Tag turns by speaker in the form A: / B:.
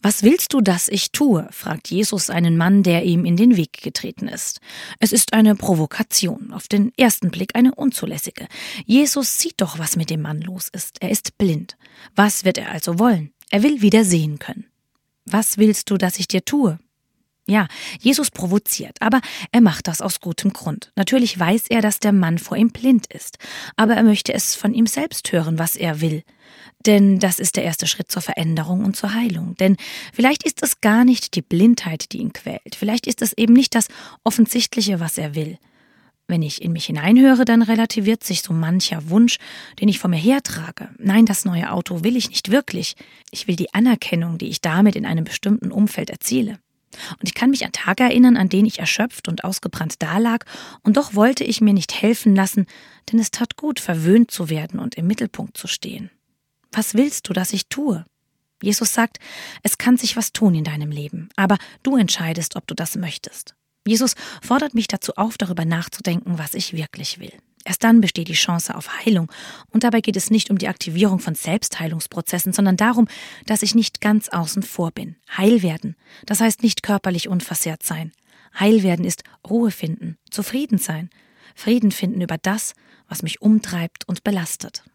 A: Was willst du, dass ich tue? Fragt Jesus einen Mann, der ihm in den Weg getreten ist. Es ist eine Provokation, auf den ersten Blick eine unzulässige. Jesus sieht doch, was mit dem Mann los ist. Er ist blind. Was wird er also wollen? Er will wieder sehen können. Was willst du, dass ich dir tue? Ja, Jesus provoziert, aber er macht das aus gutem Grund. Natürlich weiß er, dass der Mann vor ihm blind ist, aber er möchte es von ihm selbst hören, was er will. Denn das ist der erste Schritt zur Veränderung und zur Heilung. Denn vielleicht ist es gar nicht die Blindheit, die ihn quält. Vielleicht ist es eben nicht das Offensichtliche, was er will. Wenn ich in mich hineinhöre, dann relativiert sich so mancher Wunsch, den ich vor mir hertrage. Nein, das neue Auto will ich nicht wirklich. Ich will die Anerkennung, die ich damit in einem bestimmten Umfeld erziele. Und ich kann mich an Tage erinnern, an denen ich erschöpft und ausgebrannt dalag, und doch wollte ich mir nicht helfen lassen, denn es tat gut, verwöhnt zu werden und im Mittelpunkt zu stehen. Was willst du, dass ich tue? Jesus sagt, es kann sich was tun in deinem Leben, aber du entscheidest, ob du das möchtest. Jesus fordert mich dazu auf, darüber nachzudenken, was ich wirklich will. Erst dann besteht die Chance auf Heilung. Und dabei geht es nicht um die Aktivierung von Selbstheilungsprozessen, sondern darum, dass ich nicht ganz außen vor bin. Heil werden, das heißt nicht körperlich unversehrt sein. Heil werden ist Ruhe finden, zufrieden sein. Frieden finden über das, was mich umtreibt und belastet.